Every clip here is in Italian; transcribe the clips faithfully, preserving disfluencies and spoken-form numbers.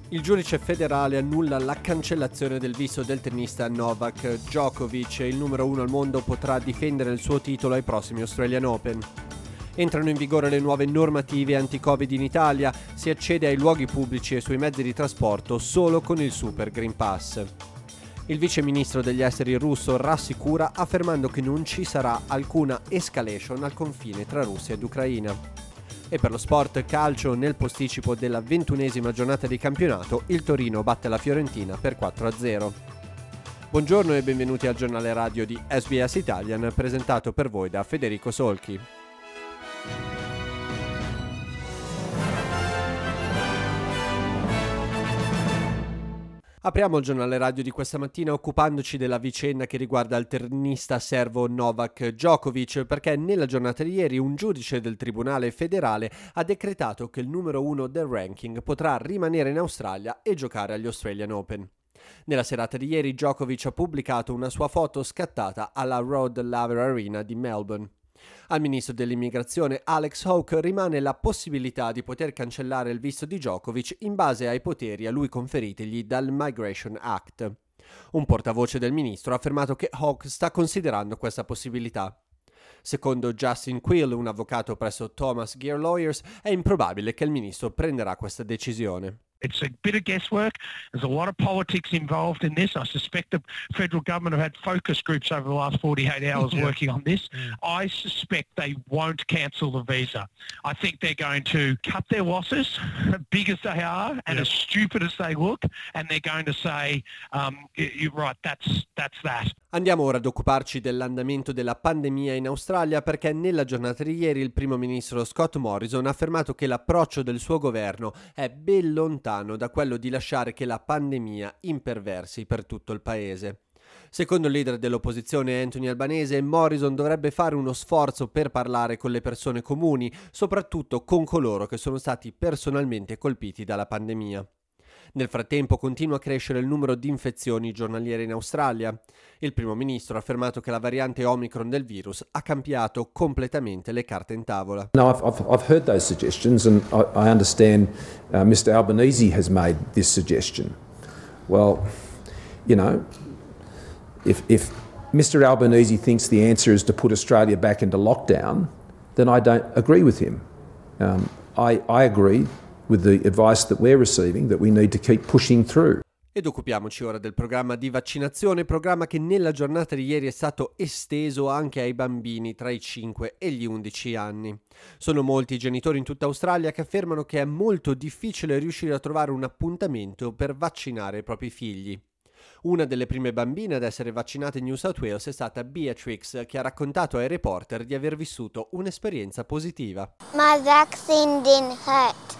Il giudice federale annulla la cancellazione del visto del tennista Novak Djokovic e il numero uno al mondo potrà difendere il suo titolo ai prossimi Australian Open. Entrano in vigore le nuove normative anti-Covid in Italia, si accede ai luoghi pubblici e sui mezzi di trasporto solo con il Super Green Pass. Il vice ministro degli esteri russo rassicura affermando che non ci sarà alcuna escalation al confine tra Russia ed Ucraina. E per lo sport calcio, nel posticipo della ventunesima giornata di campionato, il Torino batte la Fiorentina per quattro a zero. Buongiorno e benvenuti al giornale radio di S B S Italian, presentato per voi da Federico Solchi. Apriamo il giornale radio di questa mattina occupandoci della vicenda che riguarda il tennista serbo Novak Djokovic, perché nella giornata di ieri un giudice del Tribunale federale ha decretato che il numero uno del ranking potrà rimanere in Australia e giocare agli Australian Open. Nella serata di ieri Djokovic ha pubblicato una sua foto scattata alla Rod Laver Arena di Melbourne. Al ministro dell'immigrazione Alex Hawke rimane la possibilità di poter cancellare il visto di Djokovic in base ai poteri a lui conferitigli dal Migration Act. Un portavoce del ministro ha affermato che Hawke sta considerando questa possibilità. Secondo Justin Quill, un avvocato presso Thomas Gear Lawyers, è improbabile che il ministro prenderà questa decisione. It's a bit of guesswork. There's a lot of politics involved in this. I suspect the federal government have had focus groups over the last forty-eight hours yeah. working on this. Yeah. I suspect they won't cancel the visa. I think they're going to cut their losses, big as they are and yeah. as stupid as they look, and they're going to say, um, you're right, that's, that's that. Andiamo ora ad occuparci dell'andamento della pandemia in Australia, perché nella giornata di ieri il primo ministro Scott Morrison ha affermato che l'approccio del suo governo è ben lontano da quello di lasciare che la pandemia imperversi per tutto il paese. Secondo il leader dell'opposizione Anthony Albanese, Morrison dovrebbe fare uno sforzo per parlare con le persone comuni, soprattutto con coloro che sono stati personalmente colpiti dalla pandemia. Nel frattempo continua a crescere il numero di infezioni giornaliere in Australia. Il primo ministro ha affermato che la variante Omicron del virus ha cambiato completamente le carte in tavola. No, I've, I've, I've heard those suggestions and I, I understand uh, Mister Albanese has made this suggestion. Well, you know, if, if Mister Albanese thinks the answer is to put Australia back into lockdown, then I don't agree with him. Um, I, I agree with the advice that we're receiving that we need to keep pushing through. Ed occupiamoci ora del programma di vaccinazione, programma che nella giornata di ieri è stato esteso anche ai bambini tra i cinque e gli undici anni. Sono molti i genitori in tutta Australia che affermano che è molto difficile riuscire a trovare un appuntamento per vaccinare i propri figli. Una delle prime bambine ad essere vaccinate in New South Wales è stata Beatrix, che ha raccontato ai reporter di aver vissuto un'esperienza positiva. My vaccine didn't hurt.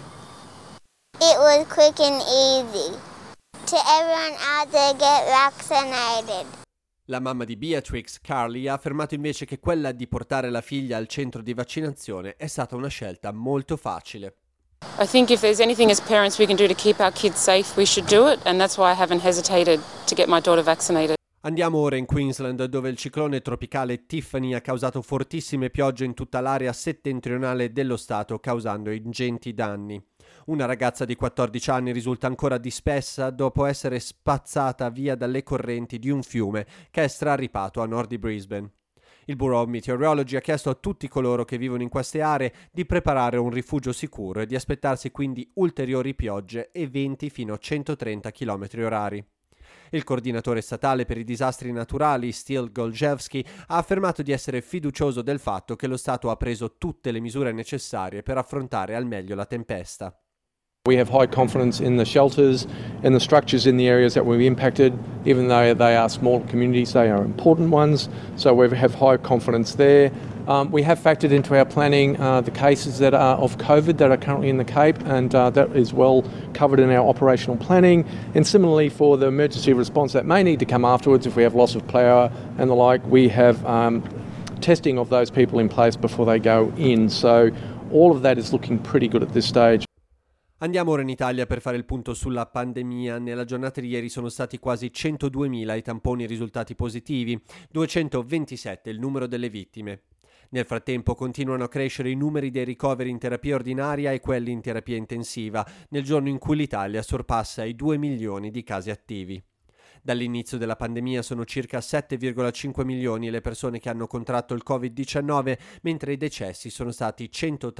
It was quick and easy. To everyone out there, get vaccinated. La mamma di Beatrix, Carly, ha affermato invece che quella di portare la figlia al centro di vaccinazione è stata una scelta molto facile. I think if there's anything as parents we can do to keep our kids safe, we should do it, and that's why I haven't hesitated to get my daughter vaccinated. Andiamo ora in Queensland, dove il ciclone tropicale Tiffany ha causato fortissime piogge in tutta l'area settentrionale dello stato, causando ingenti danni. Una ragazza di quattordici anni risulta ancora dispersa dopo essere spazzata via dalle correnti di un fiume che è strarripato a nord di Brisbane. Il Bureau of Meteorology ha chiesto a tutti coloro che vivono in queste aree di preparare un rifugio sicuro e di aspettarsi quindi ulteriori piogge e venti fino a centotrenta chilometri orari. Il coordinatore statale per i disastri naturali, Steel Goljevski, ha affermato di essere fiducioso del fatto che lo Stato ha preso tutte le misure necessarie per affrontare al meglio la tempesta. We have high confidence in the shelters and the structures in the areas that were impacted. Even though they are small communities, they are important ones, so we have high confidence there. Um, we have factored into our planning uh, the cases that are of COVID that are currently in the Cape, and uh, that is well covered in our operational planning. And similarly for the emergency response that may need to come afterwards if we have loss of power and the like, we have um, testing of those people in place before they go in. So all of that is looking pretty good at this stage. Andiamo ora in Italia per fare il punto sulla pandemia. Nella giornata di ieri sono stati quasi centoduemila i tamponi risultati positivi, duecentoventisette il numero delle vittime. Nel frattempo continuano a crescere i numeri dei ricoveri in terapia ordinaria e quelli in terapia intensiva, nel giorno in cui l'Italia sorpassa i due milioni di casi attivi. Dall'inizio della pandemia sono circa sette virgola cinque milioni le persone che hanno contratto il covid diciannove, mentre i decessi sono stati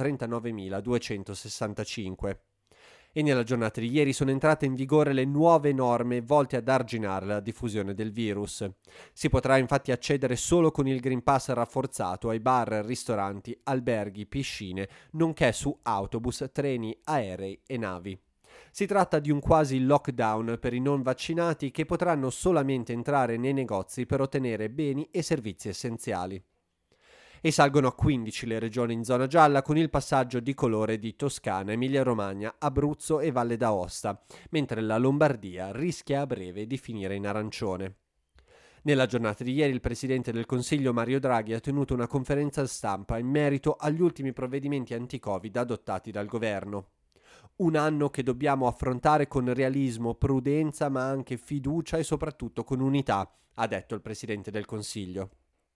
centotrentanovemiladuecentosessantacinque. E nella giornata di ieri sono entrate in vigore le nuove norme volte ad arginare la diffusione del virus. Si potrà infatti accedere solo con il Green Pass rafforzato ai bar, ristoranti, alberghi, piscine, nonché su autobus, treni, aerei e navi. Si tratta di un quasi lockdown per i non vaccinati che potranno solamente entrare nei negozi per ottenere beni e servizi essenziali. E salgono a quindici le regioni in zona gialla con il passaggio di colore di Toscana, Emilia-Romagna, Abruzzo e Valle d'Aosta, mentre la Lombardia rischia a breve di finire in arancione. Nella giornata di ieri il Presidente del Consiglio Mario Draghi ha tenuto una conferenza stampa in merito agli ultimi provvedimenti anti-Covid adottati dal governo. Un anno che dobbiamo affrontare con realismo, prudenza, ma anche fiducia e soprattutto con unità, ha detto il Presidente del Consiglio.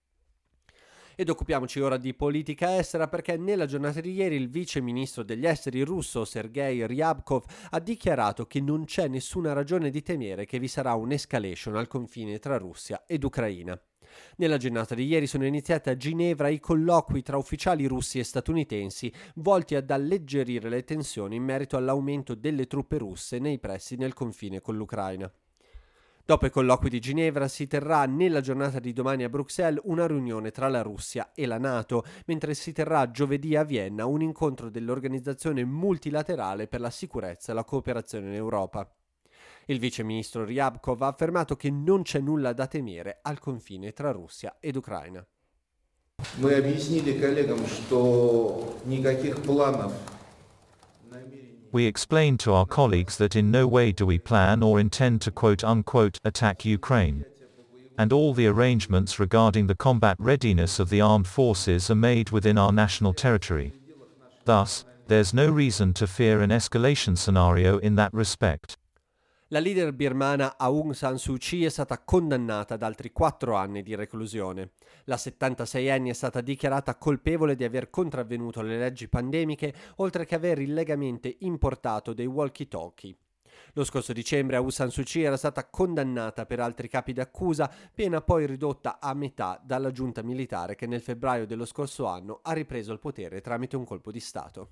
Ed occupiamoci ora di politica estera perché nella giornata di ieri il vice ministro degli esteri russo Sergei Ryabkov ha dichiarato che non c'è nessuna ragione di temere che vi sarà un'escalation al confine tra Russia ed Ucraina. Nella giornata di ieri sono iniziati a Ginevra i colloqui tra ufficiali russi e statunitensi volti ad alleggerire le tensioni in merito all'aumento delle truppe russe nei pressi del confine con l'Ucraina. Dopo i colloqui di Ginevra si terrà nella giornata di domani a Bruxelles una riunione tra la Russia e la NATO, mentre si terrà giovedì a Vienna un incontro dell'Organizzazione Multilaterale per la Sicurezza e la Cooperazione in Europa. Il vice ministro Ryabkov ha affermato che non c'è nulla da temere al confine tra Russia ed Ucraina. Мы объяснили коллегам, что никаких планов. We explained to our colleagues that in no way do we plan or intend to quote-unquote attack Ukraine. And all the arrangements regarding the combat readiness of the armed forces are made within our national territory. Thus, there's no reason to fear an escalation scenario in that respect. La leader birmana Aung San Suu Kyi è stata condannata ad altri quattro anni di reclusione. La settantaseienne è stata dichiarata colpevole di aver contravvenuto le leggi pandemiche, oltre che aver illegamente importato dei walkie-talkie. Lo scorso dicembre Aung San Suu Kyi era stata condannata per altri capi d'accusa, pena poi ridotta a metà dalla giunta militare che nel febbraio dello scorso anno ha ripreso il potere tramite un colpo di Stato.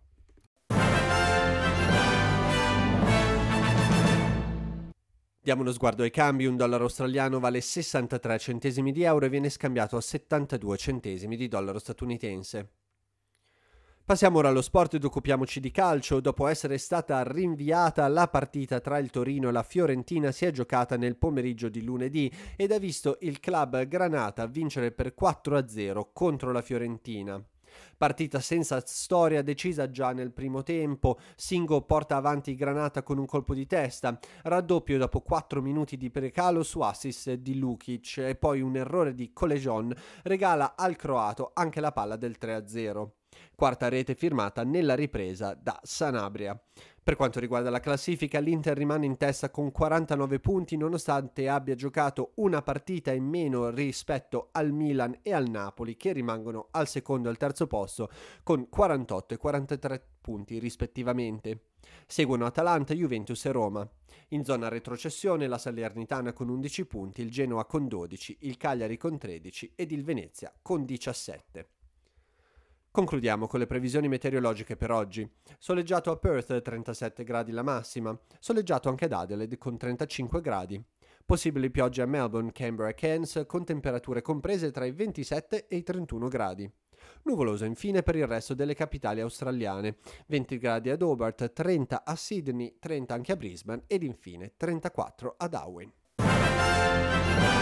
Diamo uno sguardo ai cambi, un dollaro australiano vale sessantatré centesimi di euro e viene scambiato a settantadue centesimi di dollaro statunitense. Passiamo ora allo sport ed occupiamoci di calcio. Dopo essere stata rinviata, la partita tra il Torino e la Fiorentina si è giocata nel pomeriggio di lunedì ed ha visto il club Granata vincere per quattro a zero contro la Fiorentina. Partita senza storia, decisa già nel primo tempo. Singo porta avanti Granata con un colpo di testa, raddoppio dopo quattro minuti di precalo su assist di Lukic e poi un errore di Colegion regala al croato anche la palla del tre a zero. Quarta rete firmata nella ripresa da Sanabria. Per quanto riguarda la classifica, l'Inter rimane in testa con quarantanove punti nonostante abbia giocato una partita in meno rispetto al Milan e al Napoli, che rimangono al secondo e al terzo posto con quarantotto e quarantatré punti rispettivamente. Seguono Atalanta, Juventus e Roma. In zona retrocessione la Salernitana con undici punti, il Genoa con dodici, il Cagliari con tredici ed il Venezia con diciassette. Concludiamo con le previsioni meteorologiche per oggi. Soleggiato a Perth, trentasette gradi la massima. Soleggiato anche ad Adelaide con trentacinque gradi. Possibili piogge a Melbourne, Canberra e Cairns con temperature comprese tra i ventisette e i trentuno gradi. Nuvoloso infine per il resto delle capitali australiane. venti gradi ad Hobart, trenta a Sydney, trenta anche a Brisbane ed infine trentaquattro a Darwin.